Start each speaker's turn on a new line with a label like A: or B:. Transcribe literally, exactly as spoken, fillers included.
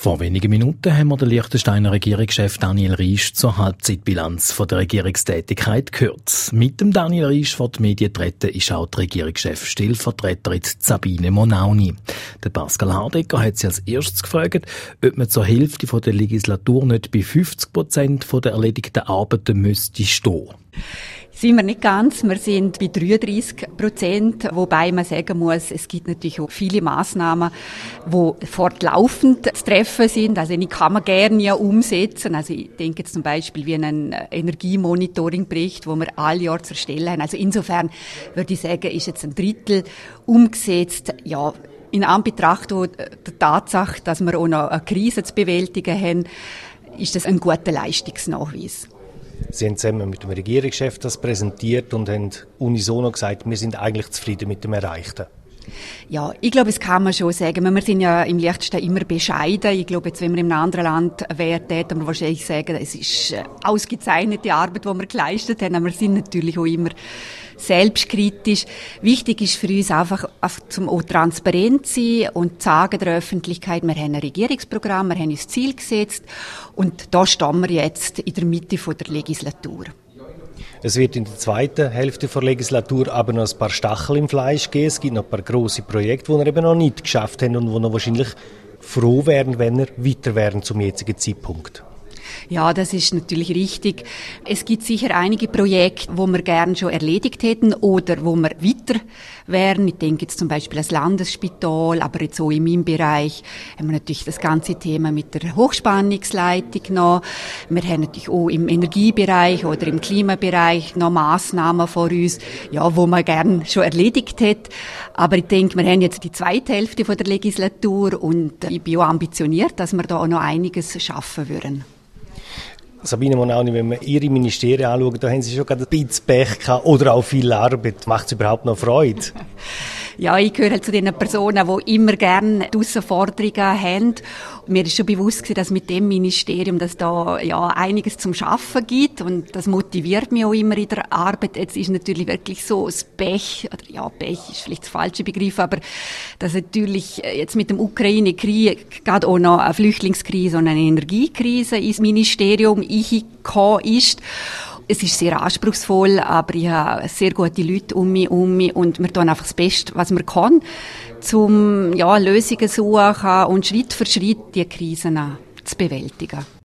A: Vor wenigen Minuten haben wir den Liechtensteiner Regierungschef Daniel Riesch zur Halbzeitbilanz von der Regierungstätigkeit gehört. Mit dem Daniel Riesch vor die Medien treten ist auch die Regierungschef Stellvertreterin Sabine Monauni. Der Pascal Hardecker hat sie als erstes gefragt, ob man zur Hälfte der Legislatur nicht bei fünfzig Prozent der erledigten Arbeiten müsste stehen.
B: Sind wir nicht ganz. Wir sind bei dreiunddreissig Prozent, wobei man sagen muss, es gibt natürlich auch viele Massnahmen, die fortlaufend zu treffen sind. Also die kann man gerne ja umsetzen. Also ich denke jetzt zum Beispiel wie einen Energiemonitoringbericht, wo wir alle Jahr zu erstellen haben. Also insofern würde ich sagen, ist jetzt ein Drittel umgesetzt. Ja, in Anbetracht der Tatsache, dass wir auch noch eine Krise zu bewältigen haben, ist das ein guter Leistungsnachweis.
C: Sie haben zusammen mit dem Regierungschef das präsentiert und haben unisono gesagt, wir sind eigentlich zufrieden mit dem Erreichten.
B: Ja, ich glaube, das kann man schon sagen. Wir sind ja im Liechtenstein immer bescheiden. Ich glaube, jetzt, wenn wir in einem anderen Land wären, täten wir wahrscheinlich sagen, es ist ausgezeichnete Arbeit, die wir geleistet haben. Aber wir sind natürlich auch immer selbstkritisch. Wichtig ist für uns einfach, einfach zum auch transparent sein und sagen der Öffentlichkeit, wir haben ein Regierungsprogramm, wir haben uns Ziel gesetzt und da stehen wir jetzt in der Mitte der Legislatur.
C: Es wird in der zweiten Hälfte der Legislatur aber noch ein paar Stachel im Fleisch geben. Es gibt noch ein paar grosse Projekte, die wir eben noch nicht geschafft haben und die noch wahrscheinlich froh wären, wenn wir weiter wären zum jetzigen Zeitpunkt.
B: Ja, das ist natürlich richtig. Es gibt sicher einige Projekte, wo wir gerne schon erledigt hätten oder wo wir weiter wären. Ich denke jetzt zum Beispiel das Landesspital, aber jetzt auch in meinem Bereich haben wir natürlich das ganze Thema mit der Hochspannungsleitung noch. Wir haben natürlich auch im Energiebereich oder im Klimabereich noch Massnahmen vor uns, ja, wo man gerne schon erledigt hätte. Aber ich denke, wir haben jetzt die zweite Hälfte von der Legislatur und ich bin auch ambitioniert, dass wir da auch noch einiges schaffen würden.
C: Sabine Monauni, wenn wir Ihre Ministerien anschauen, da haben Sie schon gerade ein bisschen Pech gehabt oder auch viel Arbeit. Macht es überhaupt noch Freude?
B: Ja, ich gehöre halt zu den Personen, die immer gerne Herausforderungen haben. Mir ist schon bewusst gewesen, dass mit dem Ministerium, dass da ja einiges zum Schaffen gibt und das motiviert mich auch immer in der Arbeit. Jetzt ist natürlich wirklich so das Pech, oder ja, Pech ist vielleicht der falsche Begriff, aber dass natürlich jetzt mit dem Ukraine-Krieg gerade auch noch eine Flüchtlingskrise und eine Energiekrise ins Ministerium eingekommen ist. Es ist sehr anspruchsvoll, aber ich habe sehr gute Leute um mich, um mich und wir tun einfach das Beste, was wir können, um ja, Lösungen zu suchen und Schritt für Schritt die Krisen zu bewältigen.